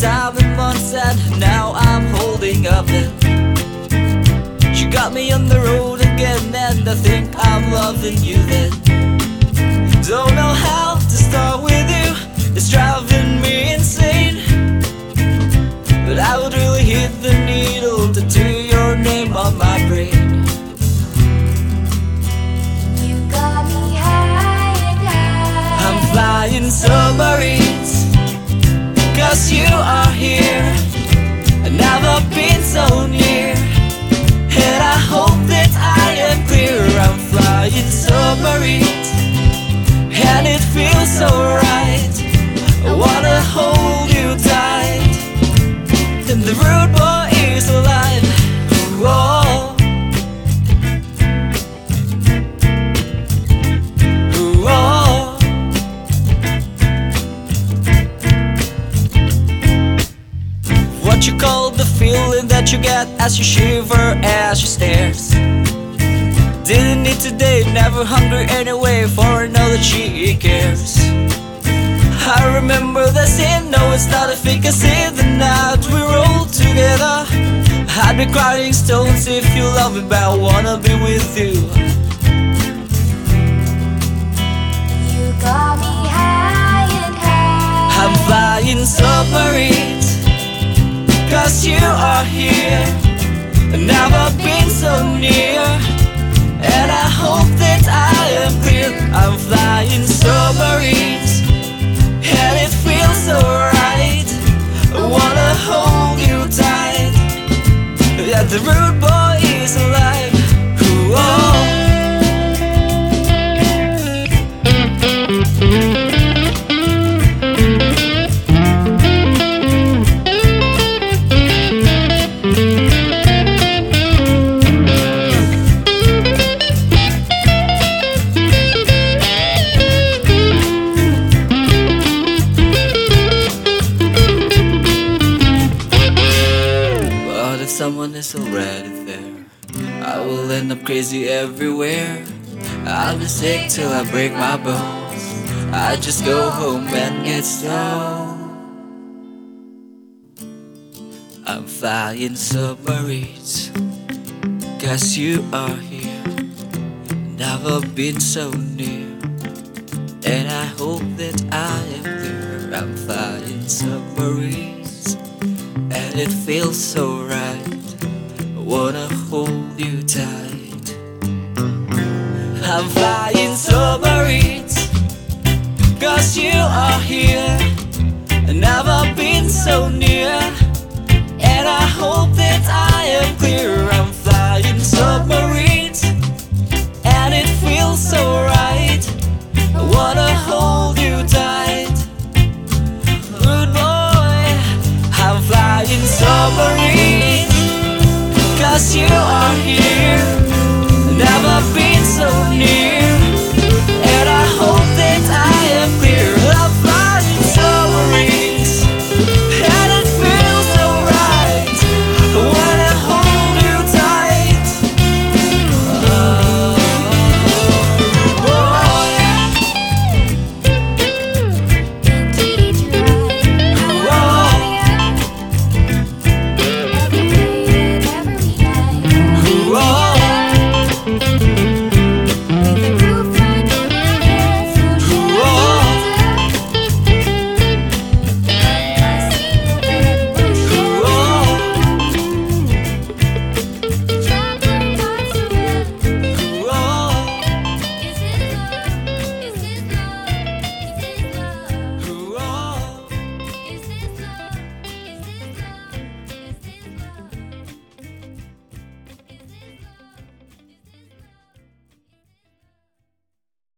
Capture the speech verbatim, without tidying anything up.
time and months, and now I'm holding up it. You got me on the road again, and I think I'm loving you then. Don't know how to start with you, it's driving me insane. But I would really hit the needle to do your name on my brain. You got me high and high. I'm flying submarines, cause you are here. I've never been so near, and I hope that I am clear. I'm flying submarines, and it feels so right. I wanna hold you tight, and the rude boy is alive. Whoa. Whoa. What you call the feeling that you get as you shiver, as you stares. Didn't eat today, never hungry anyway, for I know that she cares. I remember the scene, no it's not a fake, I see the night we rolled together. I'd be crying stones if you love me, but I wanna be with you. You got me high and high. I'm flying submarines, cause you are here. I've never been so near, and I hope that I am clear. I'm flying submarines, and it feels so right. I wanna hold you tight, yeah, the rude boy is alive. Whoa. If someone is already there, I will end up crazy everywhere. I'll be sick till I break my bones. I just go home and get stoned. I'm flying submarines, cause you are here. Never been so near, and I hope that I am clear. I'm flying submarines, and it feels so right. I wanna hold you tight. I'm flying submarines, cause you are here. I've never been so near, and I hope that I am clear. I'm flying submarines, and it feels so right. I wanna hold you tight. Good boy, I'm flying submarines, cause you are here.